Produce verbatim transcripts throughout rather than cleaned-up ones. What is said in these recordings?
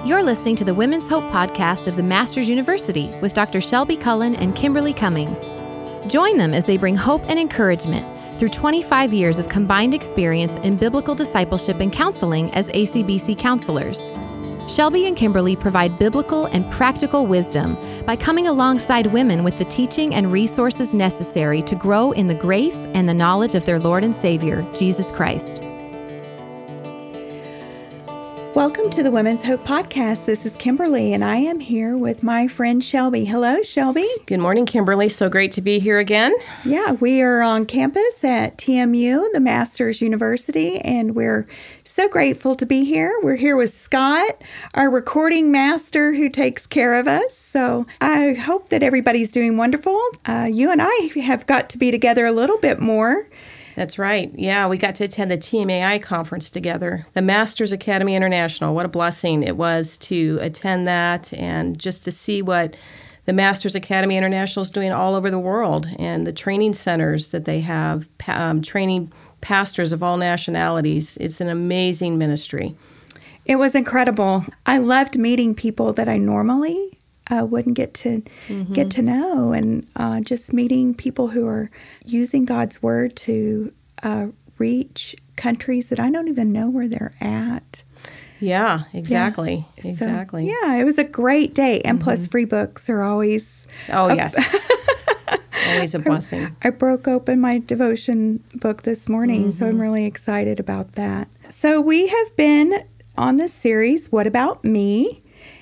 You're listening to the Women's Hope podcast of the Masters University with Doctor Shelby Cullen and Kimberly Cummings. Join them as they bring hope and encouragement through twenty-five years of combined experience in biblical discipleship and counseling as A C B C counselors. Shelby and Kimberly provide biblical and practical wisdom by coming alongside women with the teaching and resources necessary to grow in the grace and the knowledge of their Lord and Savior, Jesus Christ. Welcome to the Women's Hope Podcast. This is Kimberly, and I am here with my friend Shelby. Hello, Shelby. Good morning, Kimberly. So great to be here again. Yeah, we are on campus at T M U, the Masters University, and we're so grateful to be here. We're here with Scott, our recording master who takes care of us. So I hope that everybody's doing wonderful. Uh, you and I have got to be together a little bit more. That's right. Yeah, we got to attend the T M A I conference together, the Masters Academy International. What a blessing it was to attend that and just to see what the Masters Academy International is doing all over the world and the training centers that they have, um, training pastors of all nationalities. It's an amazing ministry. It was incredible. I loved meeting people that I normally Uh, wouldn't get to mm-hmm. get to know, and uh, just meeting people who are using God's Word to uh, reach countries that I don't even know where they're at. Yeah, exactly, yeah. exactly. So, yeah, it was a great day, and mm-hmm. plus free books are always... Oh, a, yes. Always a blessing. I, I broke open my devotion book this morning, mm-hmm. so I'm really excited about that. So we have been on this series, What About Me?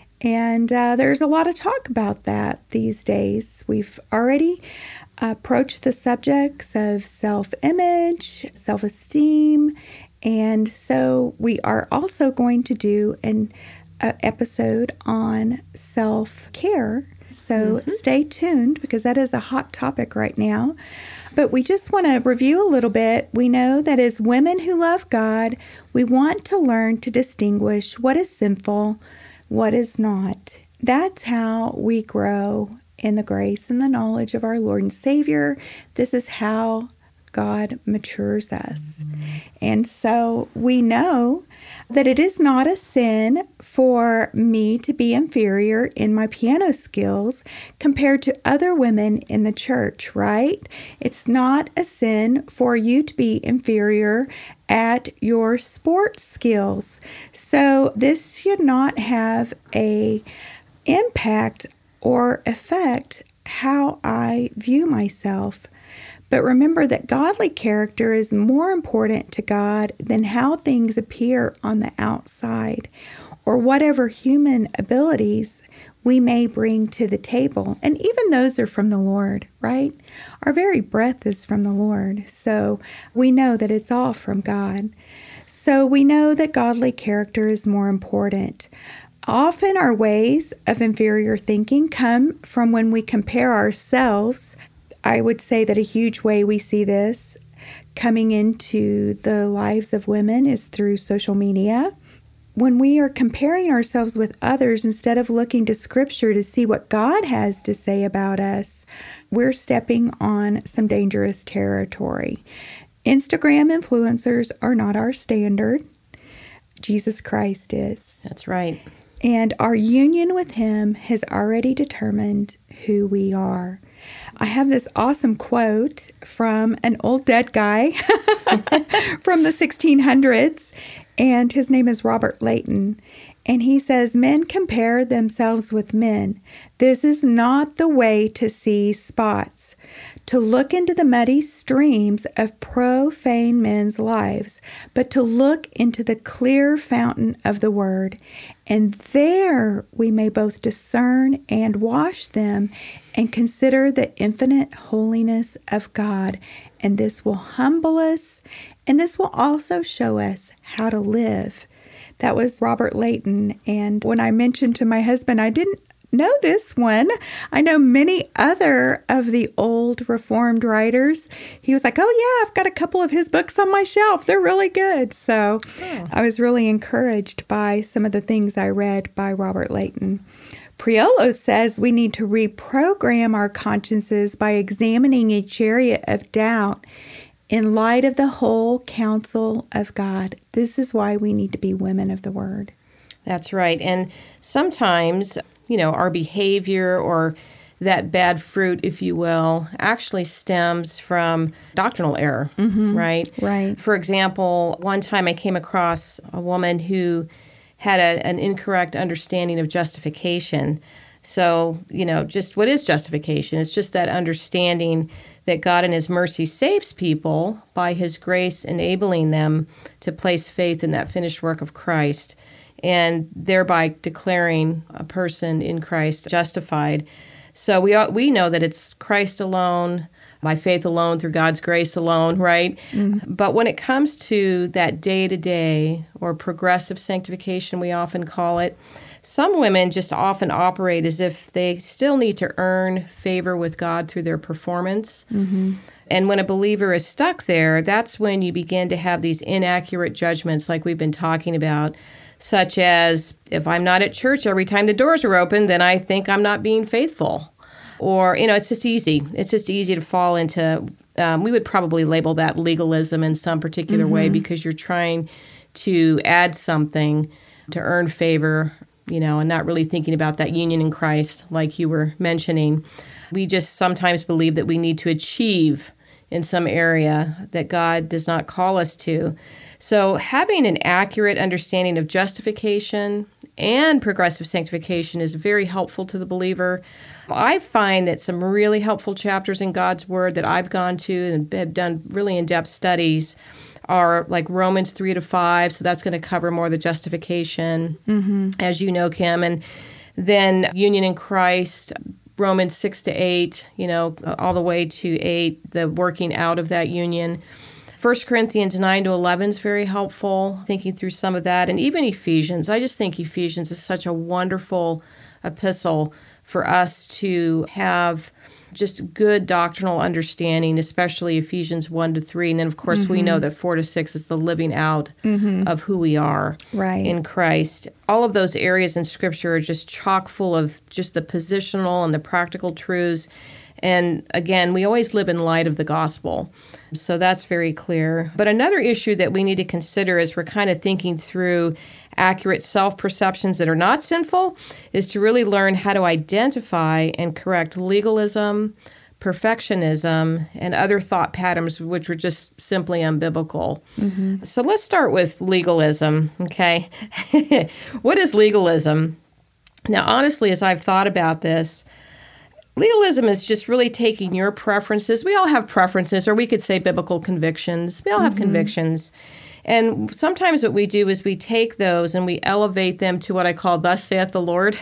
And uh, there's a lot of talk about that these days. We've already approached the subjects of self-image, self-esteem, and so we are also going to do an uh, episode on self-care. So mm-hmm. stay tuned because that is a hot topic right now. But we just want to review a little bit. We know that as women who love God, we want to learn to distinguish what is sinful, what is not. That's how we grow in the grace and the knowledge of our Lord and Savior. This is how God matures us. Mm-hmm. And so we know that it is not a sin for me to be inferior in my piano skills compared to other women in the church, right? It's not a sin for you to be inferior at your sports skills. So this should not have a impact or affect how I view myself. But remember that godly character is more important to God than how things appear on the outside or whatever human abilities we may bring to the table. And even those are from the Lord, right? Our very breath is from the Lord. So we know that it's all from God. So we know that godly character is more important. Often our ways of inferior thinking come from when we compare ourselves. I would say that a huge way we see this coming into the lives of women is through social media. When we are comparing ourselves with others instead of looking to Scripture to see what God has to say about us, we're stepping on some dangerous territory. Instagram influencers are not our standard. Jesus Christ is. That's right. And our union with Him has already determined who we are. I have this awesome quote from an old dead guy from the sixteen hundreds, and his name is Robert Leighton. And he says, "Men compare themselves with men. This is not the way to see spots, to look into the muddy streams of profane men's lives, but to look into the clear fountain of the Word. And there we may both discern and wash them and consider the infinite holiness of God. And this will humble us, and this will also show us how to live." That was Robert Leighton. And when I mentioned to my husband, I didn't know this one. I know many other of the old Reformed writers. He was like, "Oh yeah, I've got a couple of his books on my shelf. They're really good." So oh. I was really encouraged by some of the things I read by Robert Leighton. Priolo says we need to reprogram our consciences by examining each area of doubt in light of the whole counsel of God. This is why we need to be women of the Word. That's right. And sometimes, you know, our behavior or that bad fruit, if you will, actually stems from doctrinal error, mm-hmm. right? Right. For example, one time I came across a woman who had a, an incorrect understanding of justification. So, you know, just what is justification? It's just that understanding that God in His mercy saves people by His grace enabling them to place faith in that finished work of Christ, and thereby declaring a person in Christ justified. So we we know that it's Christ alone, by faith alone, through God's grace alone, right? Mm-hmm. But when it comes to that day-to-day or progressive sanctification, we often call it, some women just often operate as if they still need to earn favor with God through their performance. Mm-hmm. And when a believer is stuck there, that's when you begin to have these inaccurate judgments like we've been talking about, such as, if I'm not at church every time the doors are open, then I think I'm not being faithful. Or, you know, it's just easy. It's just easy to fall into, um, we would probably label that legalism in some particular mm-hmm. way, because you're trying to add something to earn favor, you know, and not really thinking about that union in Christ like you were mentioning. We just sometimes believe that we need to achieve in some area that God does not call us to. So having an accurate understanding of justification and progressive sanctification is very helpful to the believer. I find that some really helpful chapters in God's Word that I've gone to and have done really in-depth studies are like Romans three to five, so that's going to cover more of the justification, mm-hmm. as you know, Kim, and then union in Christ, Romans six to eight, you know, all the way to eight, the working out of that union. First Corinthians nine to eleven is very helpful, thinking through some of that, and even Ephesians. I just think Ephesians is such a wonderful epistle for us to have just good doctrinal understanding, especially Ephesians one to three. And then, of course, mm-hmm. we know that four to six is the living out mm-hmm. of who we are right. in Christ. All of those areas in Scripture are just chock full of just the positional and the practical truths. And again, we always live in light of the gospel. So that's very clear. But another issue that we need to consider as we're kind of thinking through accurate self-perceptions that are not sinful is to really learn how to identify and correct legalism, perfectionism, and other thought patterns which are just simply unbiblical. Mm-hmm. So let's start with legalism, okay? What is legalism? Now, honestly, as I've thought about this, legalism is just really taking your preferences. We all have preferences, or we could say biblical convictions. We all have mm-hmm. convictions. And sometimes what we do is we take those and we elevate them to what I call thus saith the Lord.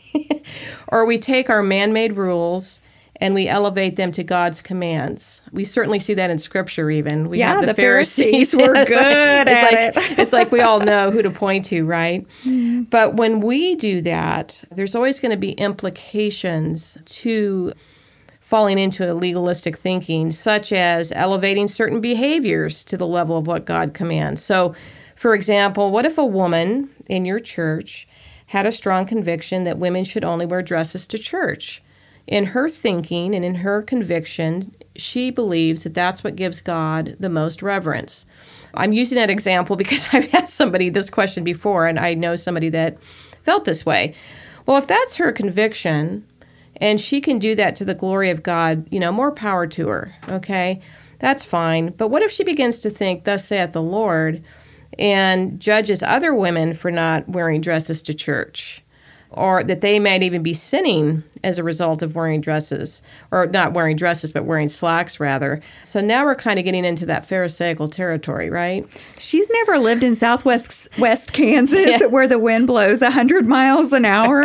Or we take our man-made rules and we elevate them to God's commands. We certainly see that in Scripture even. We yeah, have the, the Pharisees. Pharisees were good like, at it's it. Like, it's like we all know who to point to, right? Mm-hmm. But when we do that, there's always going to be implications to falling into a legalistic thinking, such as elevating certain behaviors to the level of what God commands. So, for example, what if a woman in your church had a strong conviction that women should only wear dresses to church? In her thinking and in her conviction, she believes that that's what gives God the most reverence. I'm using that example because I've asked somebody this question before, and I know somebody that felt this way. Well, if that's her conviction, and she can do that to the glory of God, you know, more power to her, okay? That's fine. But what if she begins to think, thus saith the Lord, and judges other women for not wearing dresses to church, or that they might even be sinning as a result of wearing dresses, or not wearing dresses, but wearing slacks, rather. So now we're kind of getting into that Pharisaical territory, right? She's never lived in southwest West Kansas yeah. where the wind blows one hundred miles an hour.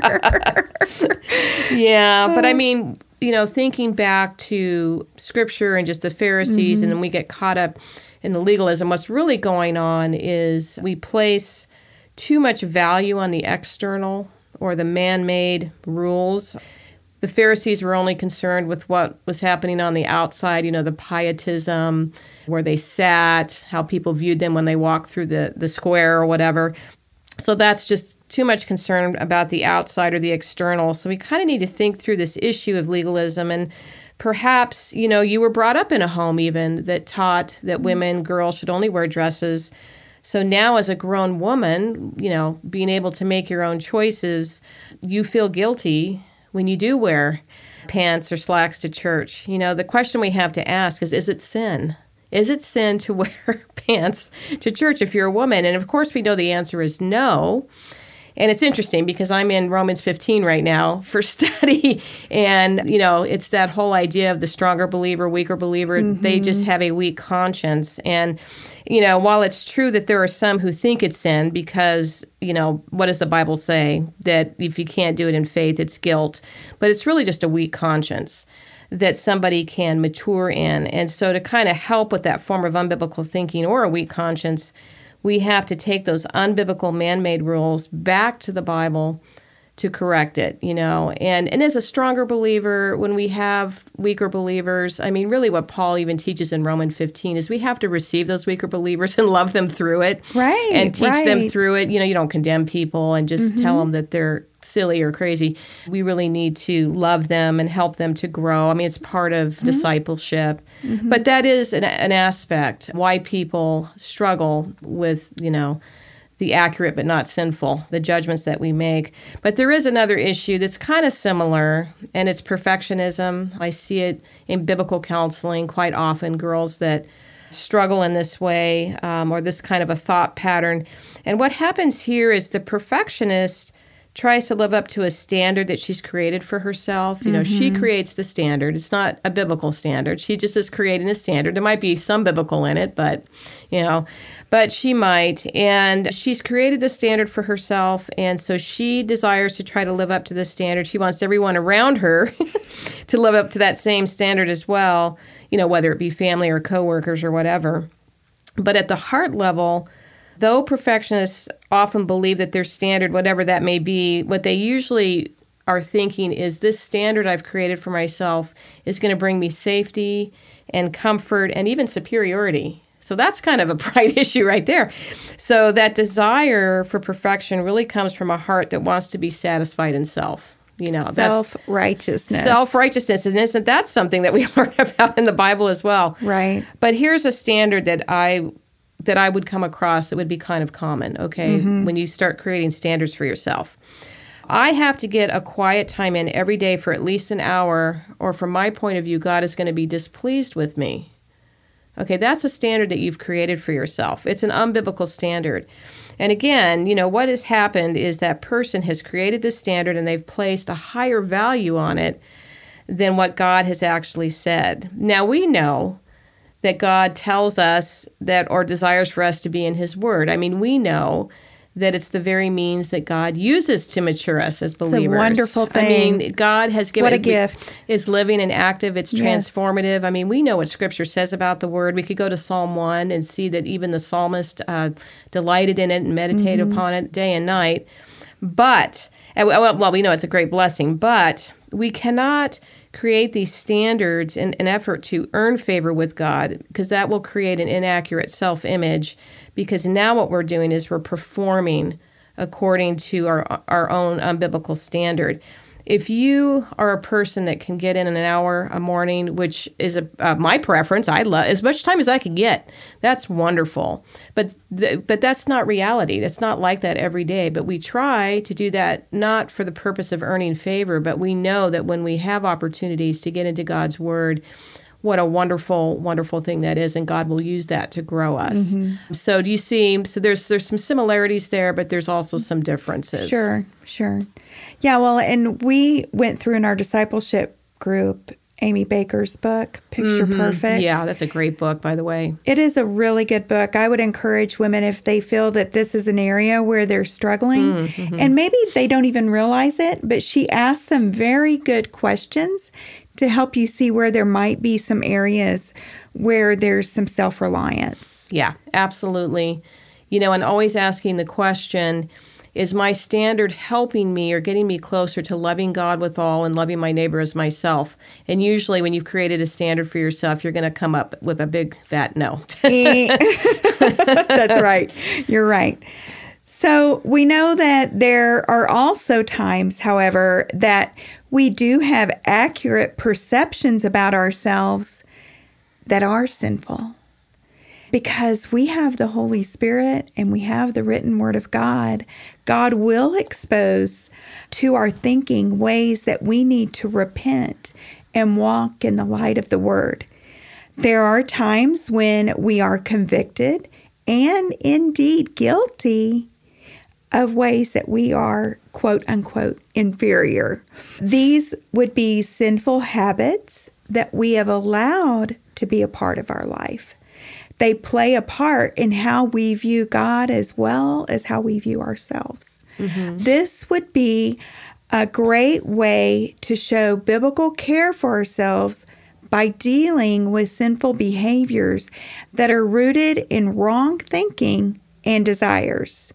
Yeah, but I mean, you know, thinking back to Scripture and just the Pharisees, mm-hmm. and then we get caught up in the legalism, what's really going on is we place too much value on the external or the man-made rules. The Pharisees were only concerned with what was happening on the outside, you know, the pietism, where they sat, how people viewed them when they walked through the, the square or whatever. So that's just too much concern about the outside or the external. So we kind of need to think through this issue of legalism. And perhaps, you know, you were brought up in a home even that taught that women, girls should only wear dresses So now as a grown woman, you know, being able to make your own choices, you feel guilty when you do wear pants or slacks to church. You know, the question we have to ask is, is it sin? Is it sin to wear pants to church if you're a woman? And of course, we know the answer is no. And it's interesting because I'm in Romans fifteen right now for study. And, you know, it's that whole idea of the stronger believer, weaker believer. Mm-hmm. They just have a weak conscience. And, you know, while it's true that there are some who think it's sin because, you know, what does the Bible say? That if you can't do it in faith, it's guilt. But it's really just a weak conscience that somebody can mature in. And so to kind of help with that form of unbiblical thinking or a weak conscience, we have to take those unbiblical man-made rules back to the Bible to correct it, you know. And and as a stronger believer, when we have weaker believers, I mean, really what Paul even teaches in Romans fifteen is we have to receive those weaker believers and love them through it. Right, And teach right. them through it. You know, you don't condemn people and just Mm-hmm. tell them that they're silly or crazy. We really need to love them and help them to grow. I mean, it's part of mm-hmm. discipleship. Mm-hmm. But that is an, an aspect why people struggle with, you know, the accurate but not sinful, the judgments that we make. But there is another issue that's kind of similar, and it's perfectionism. I see it in biblical counseling quite often, girls that struggle in this way um, or this kind of a thought pattern. And what happens here is the perfectionist tries to live up to a standard that she's created for herself. You know, mm-hmm. she creates the standard. It's not a biblical standard. She just is creating a standard. There might be some biblical in it, but, you know, but she might. And she's created the standard for herself, and so she desires to try to live up to this standard. She wants everyone around her to live up to that same standard as well, you know, whether it be family or coworkers or whatever. But at the heart level, though perfectionists often believe that their standard, whatever that may be, what they usually are thinking is this standard I've created for myself is going to bring me safety and comfort and even superiority. So that's kind of a pride issue right there. So that desire for perfection really comes from a heart that wants to be satisfied in self. You know, self-righteousness. Self-righteousness. And isn't that something that we learn about in the Bible as well? Right. But here's a standard that I that I would come across that would be kind of common, okay, mm-hmm. when you start creating standards for yourself. I have to get a quiet time in every day for at least an hour, or from my point of view, God is going to be displeased with me. Okay, that's a standard that you've created for yourself. It's an unbiblical standard. And again, you know, what has happened is that person has created this standard and they've placed a higher value on it than what God has actually said. Now, we know that God tells us that or desires for us to be in His Word. I mean, we know that it's the very means that God uses to mature us as believers. It's a wonderful thing. I mean, God has given... What a gift. It's living and active. It's Yes. transformative. I mean, we know what Scripture says about the Word. We could go to Psalm one and see that even the psalmist uh, delighted in it and meditated Mm-hmm. upon it day and night. But, and we- well, we know it's a great blessing, but we cannot create these standards in an effort to earn favor with God, because that will create an inaccurate self-image, because now what we're doing is we're performing according to our our own unbiblical standard. If you are a person that can get in an hour a morning, which is a, uh, my preference, I love as much time as I can get. That's wonderful. But th- but that's not reality. That's not like that every day. But we try to do that not for the purpose of earning favor, but we know that when we have opportunities to get into God's Word, what a wonderful, wonderful thing that is, and God will use that to grow us. Mm-hmm. So do you see, so there's there's some similarities there, but there's also some differences. Sure, sure. Yeah, well, and we went through in our discipleship group Amy Baker's book, Picture Mm-hmm. Perfect. Yeah, that's a great book, by the way. It is a really good book. I would encourage women, if they feel that this is an area where they're struggling, mm-hmm. and maybe they don't even realize it, but she asks some very good questions to help you see where there might be some areas where there's some self-reliance. Yeah, absolutely. You know, and always asking the question, is my standard helping me or getting me closer to loving God with all and loving my neighbor as myself? And usually when you've created a standard for yourself, you're going to come up with a big fat no. That's right. You're right. So we know that there are also times, however, that we do have accurate perceptions about ourselves that are sinful. because we have the Holy Spirit and we have the written Word of God, God will expose to our thinking ways that we need to repent and walk in the light of the Word. There are times when we are convicted and indeed guilty of ways that we are, quote unquote, inferior. These would be sinful habits that we have allowed to be a part of our life. They play a part in how we view God as well as how we view ourselves. Mm-hmm. This would be a great way to show biblical care for ourselves by dealing with sinful behaviors that are rooted in wrong thinking and desires.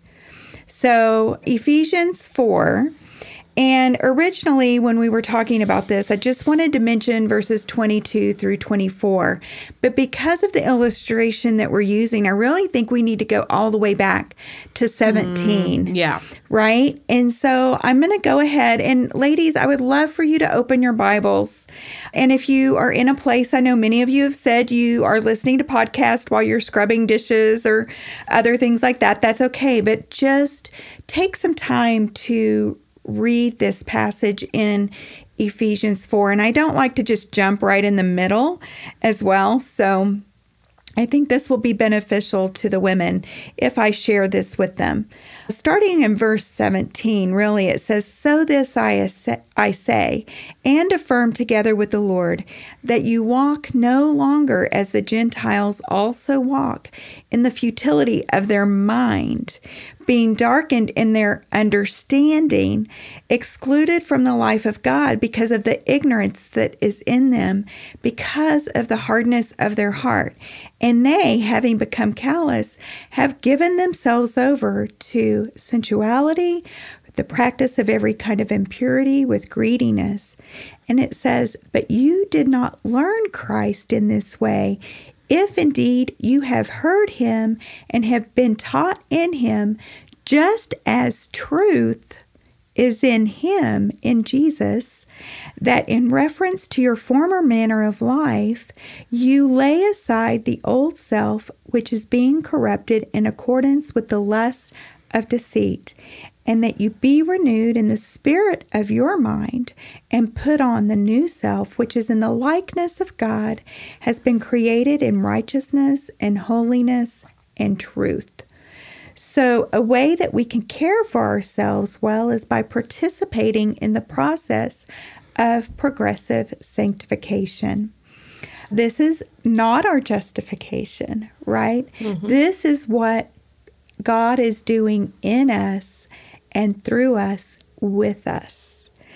So Ephesians four, and originally when we were talking about this, I just wanted to mention verses twenty-two through twenty-four. But because of the illustration that we're using, I really think we need to go all the way back to seventeen. Mm, yeah. Right? And so I'm going to go ahead. And ladies, I would love for you to open your Bibles. And if you are in a place, I know many of you have said you are listening to podcasts while you're scrubbing dishes or other things like that. That's okay. But just take some time to read this passage in Ephesians four. And I don't like to just jump right in the middle as well. So I think this will be beneficial to the women if I share this with them. Starting in verse seventeen, really, it says, "So this I, I say and affirm together with the Lord, that you walk no longer as the Gentiles also walk, in the futility of their mind, being darkened in their understanding, excluded from the life of God because of the ignorance that is in them, because of the hardness of their heart. And they, having become callous, have given themselves over to sensuality, the practice of every kind of impurity with greediness." And it says, "But you did not learn Christ in this way, if indeed you have heard him and have been taught in him, just as truth is in him, in Jesus, that in reference to your former manner of life, you lay aside the old self, which is being corrupted in accordance with the lusts of deceit, and that you be renewed in the spirit of your mind, and put on the new self, which is in the likeness of God, has been created in righteousness and holiness and truth." So a way that we can care for ourselves well is by participating in the process of progressive sanctification. This is not our justification, right? Mm-hmm. This is what God is doing in us and through us with us.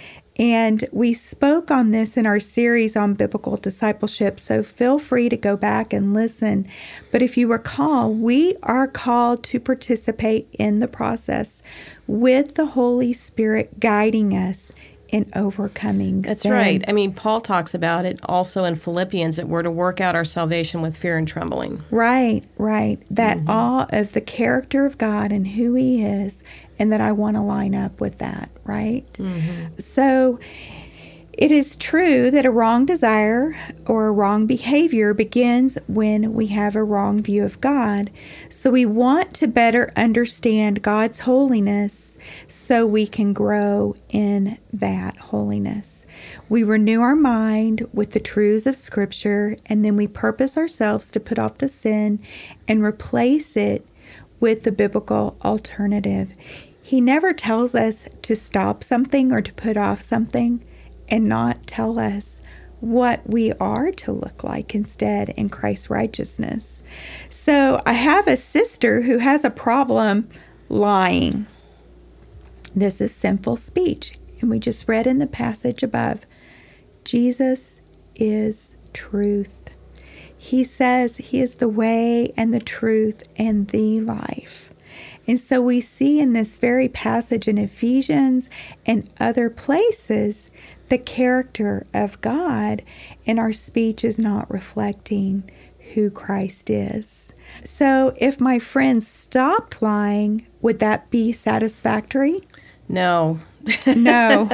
And we spoke on this in our series on biblical discipleship, so feel free to go back and listen. But if you recall, we are called to participate in the process with the Holy Spirit guiding us in overcoming That's sin. right. I mean, Paul talks about it also in Philippians, that we're to work out our salvation with fear and trembling. Right, right. That Mm-hmm. awe of the character of God and who he is, and that I want to line up with that, right? Mm-hmm. So it is true that a wrong desire or a wrong behavior begins when we have a wrong view of God. So we want to better understand God's holiness so we can grow in that holiness. We renew our mind with the truths of Scripture, and then we purpose ourselves to put off the sin and replace it with the biblical alternative. He never tells us to stop something or to put off something and not tell us what we are to look like instead in Christ's righteousness. So I have a sister who has a problem lying. This is sinful speech. And we just read in the passage above, Jesus is truth. He says he is the way and the truth and the life. And so we see in this very passage in Ephesians and other places the character of God, and our speech is not reflecting who Christ is. So if my friend stopped lying, would that be satisfactory? No. No,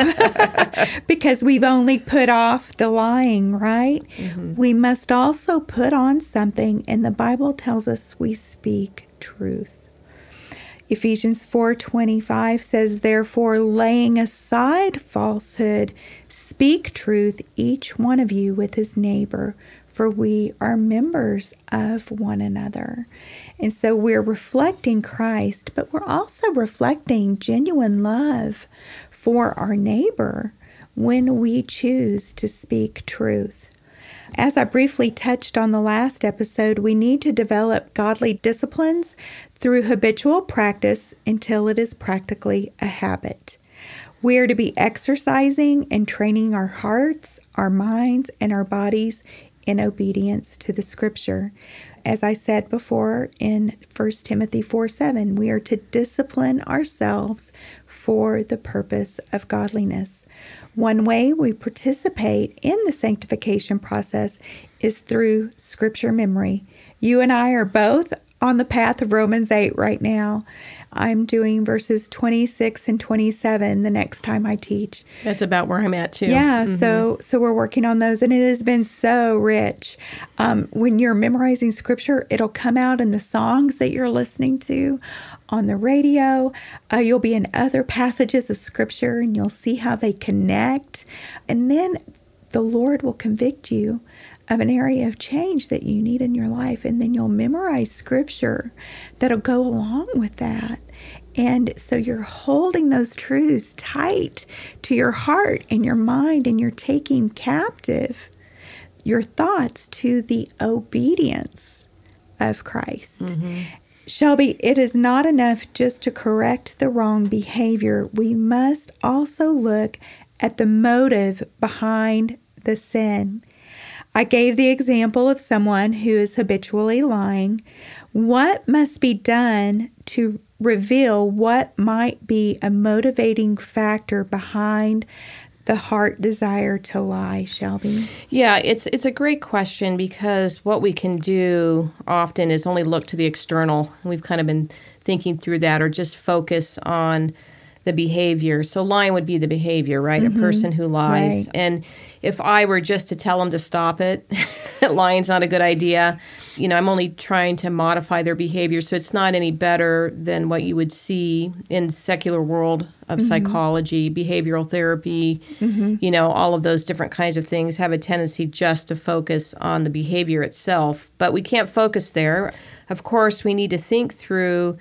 because we've only put off the lying, right? Mm-hmm. We must also put on something, and the Bible tells us we speak truth. Ephesians four twenty-five says, therefore, laying aside falsehood, speak truth, each one of you with his neighbor, for we are members of one another. And so we're reflecting Christ, but we're also reflecting genuine love for our neighbor when we choose to speak truth. As I briefly touched on the last episode, we need to develop godly disciplines through habitual practice until it is practically a habit. We are to be exercising and training our hearts, our minds, and our bodies in obedience to the Scripture. As I said before in First Timothy four seven, we are to discipline ourselves for the purpose of godliness. One way we participate in the sanctification process is through Scripture memory. You and I are both on the path of Romans eight right now. I'm doing verses twenty-six and twenty-seven the next time I teach. That's about where I'm at, too. Yeah, mm-hmm. so so we're working on those, and it has been so rich. Um, when you're memorizing Scripture, it'll come out in the songs that you're listening to on the radio. Uh, you'll be in other passages of Scripture, and you'll see how they connect. And then the Lord will convict you of an area of change that you need in your life, and then you'll memorize Scripture that'll go along with that. And so you're holding those truths tight to your heart and your mind, and you're taking captive your thoughts to the obedience of Christ. Mm-hmm. Shelby, it is not enough just to correct the wrong behavior. We must also look at the motive behind the sin. I gave the example of someone who is habitually lying. What must be done to reveal what might be a motivating factor behind the heart desire to lie, Shelby? Yeah, it's it's a great question, because what we can do often is only look to the external. We've kind of been thinking through that, or just focus on the behavior. So lying would be the behavior, right? Mm-hmm. A person who lies. Right. And if I were just to tell them to stop it, lying's not a good idea. You know, I'm only trying to modify their behavior, so it's not any better than what you would see in secular world of mm-hmm. psychology, behavioral therapy. Mm-hmm. You know, all of those different kinds of things have a tendency just to focus on the behavior itself. But we can't focus there. Of course, we need to think through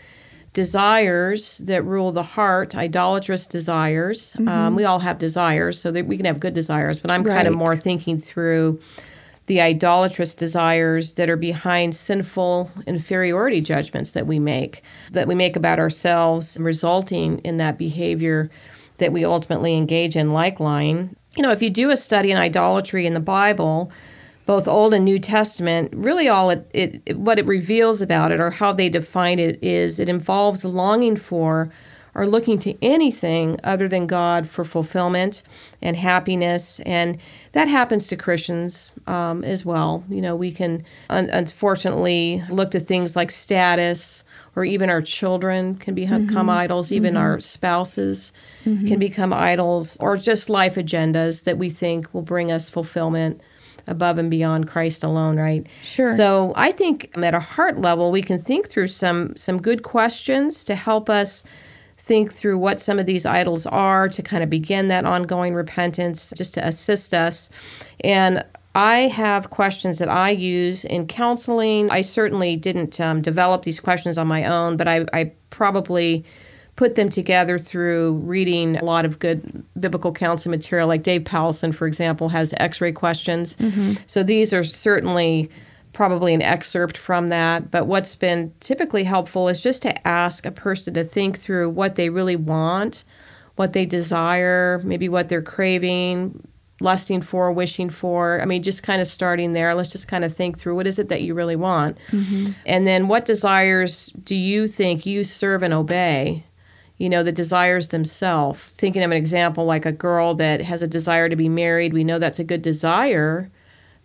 desires that rule the heart, idolatrous desires. Mm-hmm. Um, we all have desires, so that we can have good desires, but I'm right. kind of more thinking through the idolatrous desires that are behind sinful inferiority judgments that we make, that we make about ourselves, resulting in that behavior that we ultimately engage in, like lying. You know, if you do a study in idolatry in the Bible, both Old and New Testament, really all it, it, it what it reveals about it, or how they define it, is it involves longing for or looking to anything other than God for fulfillment and happiness. And that happens to Christians um, as well. You know, we can un- unfortunately look to things like status, or even our children can become mm-hmm. idols, even mm-hmm. our spouses mm-hmm. can become idols, or just life agendas that we think will bring us fulfillment above and beyond Christ alone, right? Sure. So I think at a heart level, we can think through some some good questions to help us think through what some of these idols are, to kind of begin that ongoing repentance, just to assist us. And I have questions that I use in counseling. I certainly didn't um, develop these questions on my own, but I, I probably put them together through reading a lot of good biblical counseling material. Like Dave Powelson, for example, has X-ray questions. Mm-hmm. So these are certainly probably an excerpt from that. But what's been typically helpful is just to ask a person to think through what they really want, what they desire, maybe what they're craving, lusting for, wishing for. I mean, just kind of starting there. Let's just kind of think through, what is it that you really want? Mm-hmm. And then what desires do you think you serve and obey? You know, the desires themselves. Thinking of an example like a girl that has a desire to be married. We know that's a good desire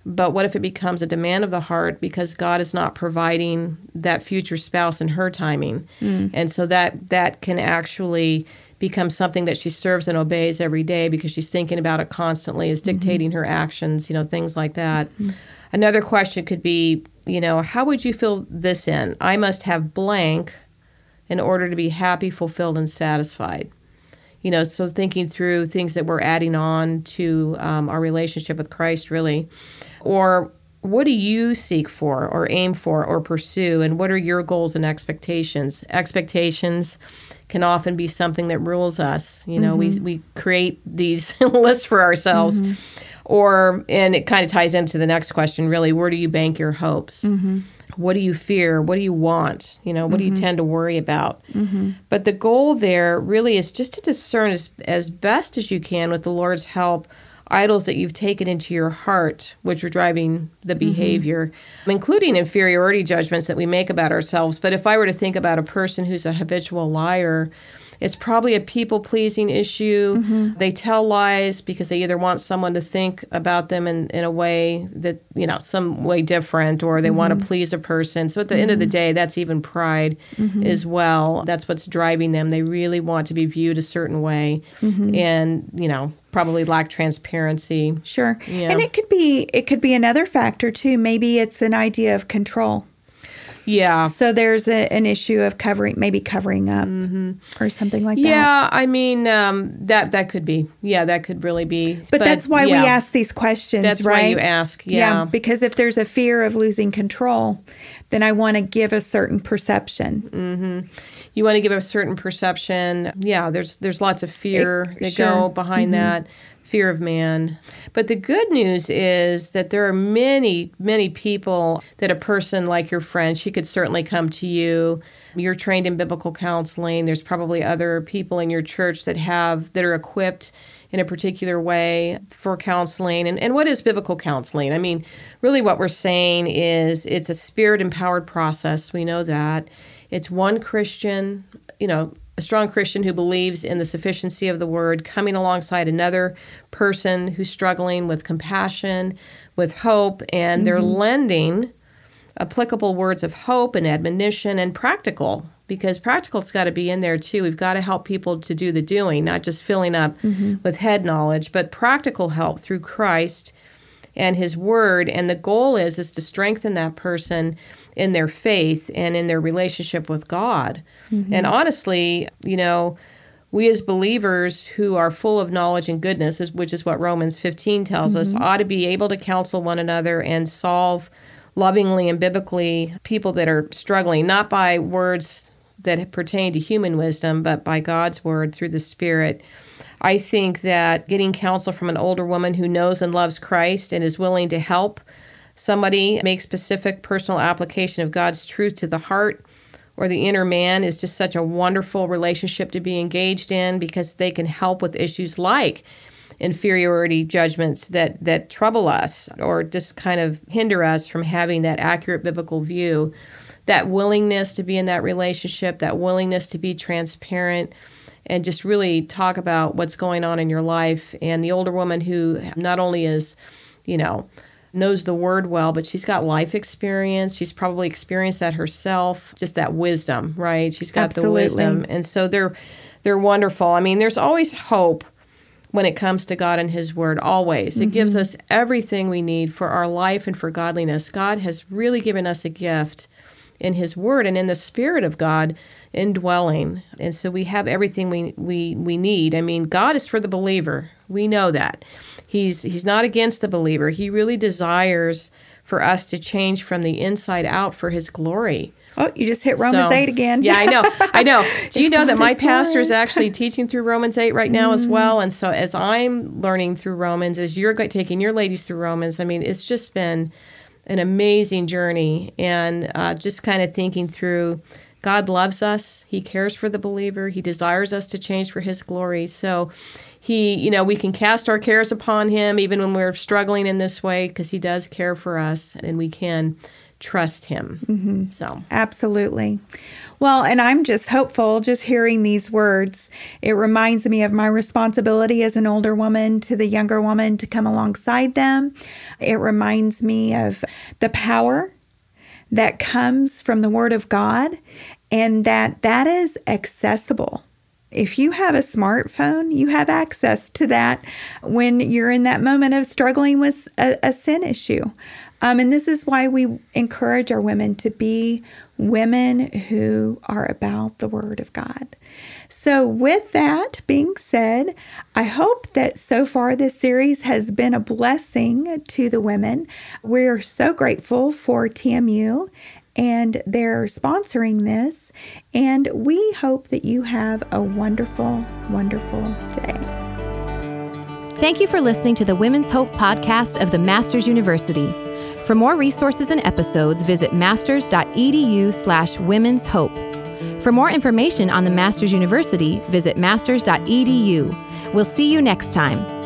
But what if it becomes a demand of the heart because God is not providing that future spouse in her timing? Mm. And so that that can actually become something that she serves and obeys every day because she's thinking about it constantly, is dictating mm-hmm. her actions, you know, things like that. Mm-hmm. Another question could be, you know, how would you fill this in? I must have blank in order to be happy, fulfilled, and satisfied. You know, so thinking through things that we're adding on to um, our relationship with Christ, really. Or what do you seek for or aim for or pursue, and what are your goals and expectations? Expectations can often be something that rules us. You know, mm-hmm. we we create these lists for ourselves. Mm-hmm. Or, and it kind of ties into the next question, really, where do you bank your hopes? Mm-hmm. What do you fear? What do you want? You know, what mm-hmm. do you tend to worry about? Mm-hmm. But the goal there really is just to discern as, as best as you can with the Lord's help idols that you've taken into your heart, which are driving the behavior, mm-hmm. including inferiority judgments that we make about ourselves. But if I were to think about a person who's a habitual liar, it's probably a people-pleasing issue. Mm-hmm. They tell lies because they either want someone to think about them in, in a way that, you know, some way different, or they mm-hmm. want to please a person. So at the mm-hmm. end of the day, that's even pride mm-hmm. as well. That's what's driving them. They really want to be viewed a certain way mm-hmm. and, you know, probably lack transparency. Sure. Yeah. And it could be it could be another factor, too. Maybe it's an idea of control. Yeah. So there's a, an issue of covering, maybe covering up mm-hmm. or something like that. Yeah, I mean, um, that that could be. Yeah, that could really be. But, but that's why yeah. we ask these questions, that's right? That's why you ask, yeah. Yeah, because if there's a fear of losing control, then I want to give a certain perception. Mm-hmm. You want to give a certain perception. Yeah, there's there's lots of fear it, that sure. go behind mm-hmm. that. Fear of man. But the good news is that there are many, many people that a person like your friend, she could certainly come to you. You're trained in biblical counseling. There's probably other people in your church that have, that are equipped in a particular way for counseling. And, and what is biblical counseling? I mean, really what we're saying is it's a spirit-empowered process. We know that. It's one Christian, you know, a strong Christian who believes in the sufficiency of the word, coming alongside another person who's struggling with compassion, with hope, and mm-hmm. they're lending applicable words of hope and admonition and practical, because practical's got to be in there too. We've got to help people to do the doing, not just filling up mm-hmm. with head knowledge, but practical help through Christ and his word. And the goal is, is to strengthen that person in their faith and in their relationship with God. Mm-hmm. And honestly, you know, we as believers who are full of knowledge and goodness, which is what Romans fifteen tells mm-hmm. us, ought to be able to counsel one another and solve lovingly and biblically people that are struggling, not by words that pertain to human wisdom, but by God's word through the Spirit. I think that getting counsel from an older woman who knows and loves Christ and is willing to help somebody make specific personal application of God's truth to the heart or the inner man is just such a wonderful relationship to be engaged in, because they can help with issues like inferiority judgments that, that trouble us or just kind of hinder us from having that accurate biblical view. That willingness to be in that relationship, that willingness to be transparent and just really talk about what's going on in your life. And the older woman who not only is, you know, knows the word well, but she's got life experience. She's probably experienced that herself, just that wisdom, right? She's got Absolutely. the wisdom. And so they're they're wonderful. I mean, there's always hope when it comes to God and his word, always. Mm-hmm. It gives us everything we need for our life and for godliness. God has really given us a gift in his word and in the Spirit of God indwelling. And so we have everything we, we, we need. I mean, God is for the believer. We know that. He's he's not against the believer. He really desires for us to change from the inside out for his glory. Oh, you just hit Romans so, eight again. Yeah, I know. I know. Do you know that my pastor is actually teaching through Romans eight right now mm. as well? And so as I'm learning through Romans, as you're taking your ladies through Romans, I mean, it's just been an amazing journey. And uh, just kind of thinking through, God loves us. He cares for the believer. He desires us to change for his glory. So he, you know, we can cast our cares upon him even when we're struggling in this way, because he does care for us, and we can trust him. Mm-hmm. So absolutely. Well, and I'm just hopeful just hearing these words. It reminds me of my responsibility as an older woman to the younger woman to come alongside them. It reminds me of the power that comes from the Word of God, and that that is accessible. If you have a smartphone, you have access to that when you're in that moment of struggling with a, a sin issue. Um, and this is why we encourage our women to be women who are about the Word of God. So with that being said, I hope that so far this series has been a blessing to the women. We're so grateful for T M U and they're sponsoring this. And we hope that you have a wonderful, wonderful day. Thank you for listening to the Women's Hope podcast of the Masters University. For more resources and episodes, visit masters.edu slash women's hope. For more information on the Masters University, visit masters dot e d u. We'll see you next time.